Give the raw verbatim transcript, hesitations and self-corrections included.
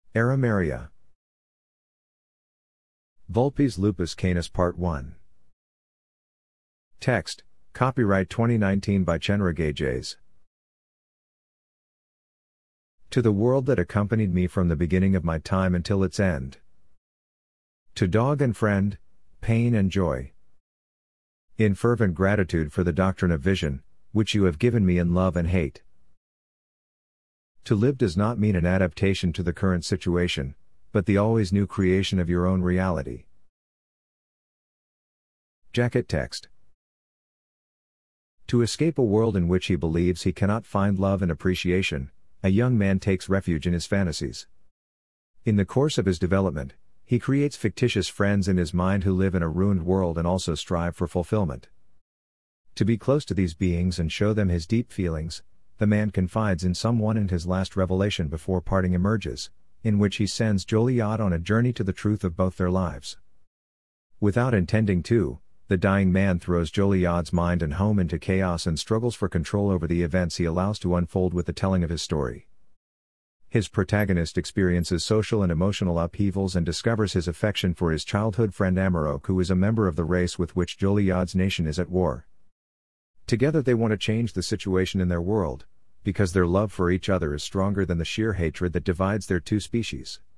Aramaria. Vulpes lupus canis Part one. Text, copyright twenty nineteen by Chenra Gages. To the world that accompanied me from the beginning of my time until its end. To dog and friend, pain and joy. In fervent gratitude for the doctrine of vision, which you have given me in love and hate. To live does not mean an adaptation to the current situation, but the always new creation of your own reality. Jacket text. To escape a world in which he believes he cannot find love and appreciation, a young man takes refuge in his fantasies. In the course of his development, he creates fictitious friends in his mind who live in a ruined world and also strive for fulfillment. To be close to these beings and show them his deep feelings, the man confides in someone, and his last revelation before parting emerges, in which he sends Joliot on a journey to the truth of both their lives. Without intending to, the dying man throws Joliot's mind and home into chaos and struggles for control over the events he allows to unfold with the telling of his story. His protagonist experiences social and emotional upheavals and discovers his affection for his childhood friend Amarok, who is a member of the race with which Joliot's nation is at war. Together they want to change the situation in their world, because their love for each other is stronger than the sheer hatred that divides their two species.